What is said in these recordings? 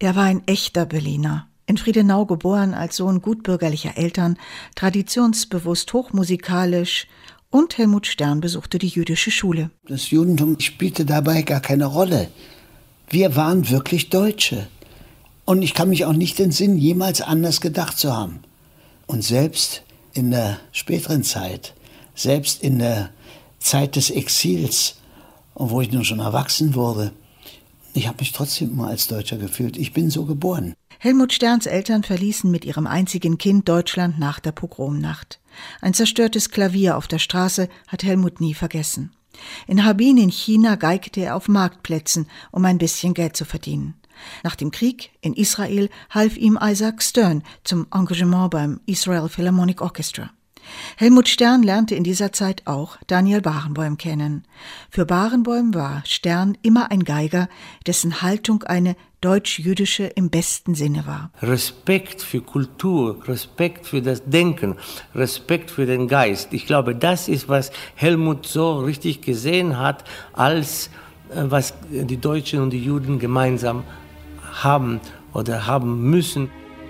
Er war ein echter Berliner. In Friedenau geboren, als Sohn gutbürgerlicher Eltern, traditionsbewusst hochmusikalisch, und Helmut Stern besuchte die jüdische Schule. Das Judentum spielte dabei gar keine Rolle. Wir waren wirklich Deutsche. Und ich kann mich auch nicht entsinnen, jemals anders gedacht zu haben. Und selbst in der späteren Zeit, selbst in der Zeit des Exils, wo ich nun schon erwachsen wurde, ich habe mich trotzdem immer als Deutscher gefühlt. Ich bin so geboren. Helmut Sterns Eltern verließen mit ihrem einzigen Kind Deutschland nach der Pogromnacht. Ein zerstörtes Klavier auf der Straße hat Helmut nie vergessen. In Harbin in China geigte er auf Marktplätzen, um ein bisschen Geld zu verdienen. Nach dem Krieg in Israel half ihm Isaac Stern zum Engagement beim Israel Philharmonic Orchestra. Helmut Stern lernte in dieser Zeit auch Daniel Barenboim kennen. Für Barenboim war Stern immer ein Geiger, dessen Haltung eine deutsch-jüdische im besten Sinne war. Respekt für Kultur, Respekt für das Denken, Respekt für den Geist. Ich glaube, das ist, was Helmut so richtig gesehen hat, als was die Deutschen und die Juden gemeinsam haben oder haben müssen.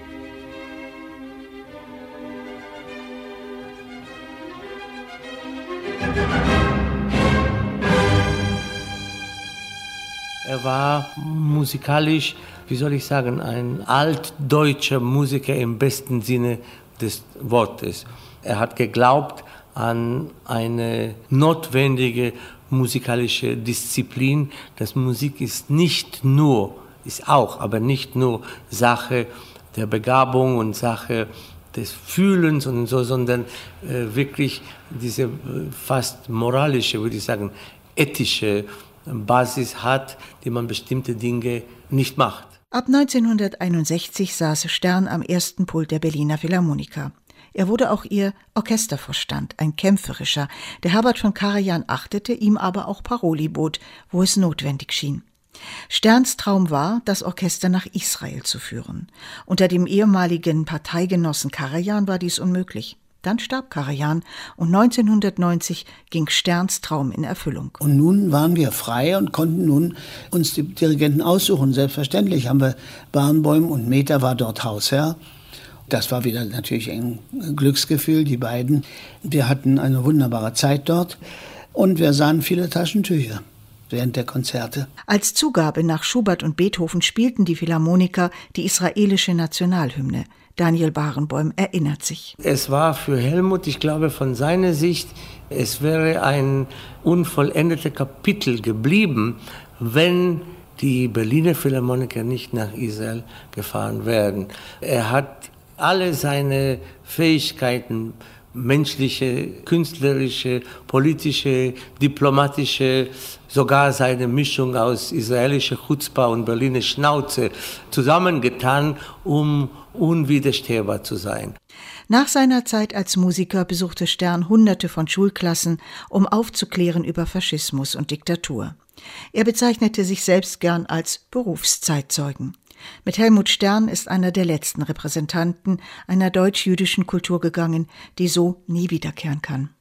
Er war musikalisch, wie soll ich sagen, ein altdeutscher Musiker im besten Sinne des Wortes. Er hat geglaubt an eine notwendige musikalische Disziplin. Das Musik ist aber nicht nur Sache der Begabung und Sache des Fühlens und so, sondern wirklich diese fast moralische, würde ich sagen, ethische Basis hat, die man bestimmte Dinge nicht macht. Ab 1961 saß Stern am ersten Pult der Berliner Philharmoniker. Er wurde auch ihr Orchestervorstand, ein kämpferischer, der Herbert von Karajan achtete, ihm aber auch Paroli bot, wo es notwendig schien. Sterns Traum war, das Orchester nach Israel zu führen. Unter dem ehemaligen Parteigenossen Karajan war dies unmöglich. Dann starb Karajan und 1990 ging Sterns Traum in Erfüllung. Und nun waren wir frei und konnten nun uns die Dirigenten aussuchen. Selbstverständlich haben wir Barenboim und Mehta war dort Hausherr. Das war wieder natürlich ein Glücksgefühl, die beiden. Wir hatten eine wunderbare Zeit dort und wir sahen viele Taschentücher während der Konzerte. Als Zugabe nach Schubert und Beethoven spielten die Philharmoniker die israelische Nationalhymne. Daniel Barenboim erinnert sich. Es war für Helmut, ich glaube von seiner Sicht, es wäre ein unvollendetes Kapitel geblieben, wenn die Berliner Philharmoniker nicht nach Israel gefahren wären. Er hat alle seine Fähigkeiten, menschliche, künstlerische, politische, diplomatische, sogar seine Mischung aus israelischer Chutzpah und Berliner Schnauze zusammengetan, um unwiderstehbar zu sein. Nach seiner Zeit als Musiker besuchte Stern Hunderte von Schulklassen, um aufzuklären über Faschismus und Diktatur. Er bezeichnete sich selbst gern als Berufszeitzeugen. Mit Helmut Stern ist einer der letzten Repräsentanten einer deutsch-jüdischen Kultur gegangen, die so nie wiederkehren kann.